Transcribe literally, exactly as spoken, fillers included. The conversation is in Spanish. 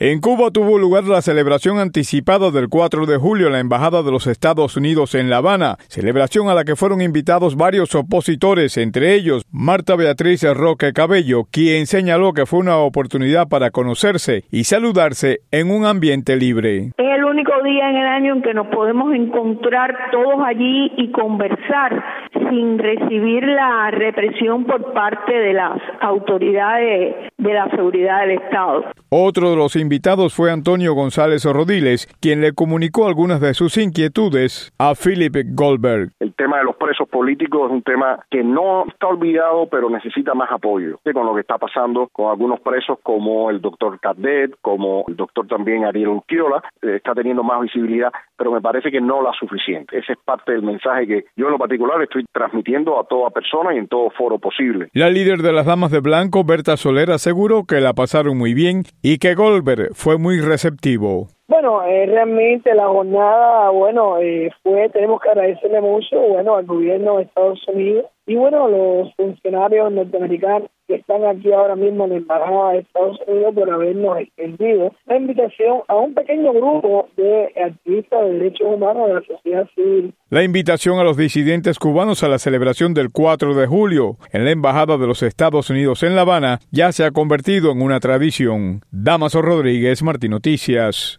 En Cuba tuvo lugar la celebración anticipada del cuatro de julio en la Embajada de los Estados Unidos en La Habana, celebración a la que fueron invitados varios opositores, entre ellos Marta Beatriz Roque Cabello, quien señaló que fue una oportunidad para conocerse y saludarse en un ambiente libre. Es el único día en el año en que nos podemos encontrar todos allí y conversar sin recibir la represión por parte de las autoridades de la seguridad del Estado. Otro de los invitados fue Antonio González Rodiles, quien le comunicó algunas de sus inquietudes a Philip Goldberg. El tema de los presos políticos es un tema que no está olvidado, pero necesita más apoyo. Con lo que está pasando con algunos presos como el doctor Cadet, como el doctor también Ariel Urquiola, eh, está teniendo más visibilidad, pero me parece que no la suficiente. Ese es parte del mensaje que yo en lo particular estoy transmitiendo a toda persona y en todo foro posible. La líder de las Damas de Blanco, Berta Soler, aseguró que la pasaron muy bien y que Goldberg fue muy receptivo. Bueno, eh, realmente la jornada, bueno, eh, fue, tenemos que agradecerle mucho, bueno, al gobierno de Estados Unidos y, bueno, a los funcionarios norteamericanos que están aquí ahora mismo en la Embajada de Estados Unidos por habernos extendido la invitación a un pequeño grupo de activistas de derechos humanos de la sociedad civil. La invitación a los disidentes cubanos a la celebración del cuatro de julio en la Embajada de los Estados Unidos en La Habana ya se ha convertido en una tradición. Damaso Rodríguez, Martín Noticias.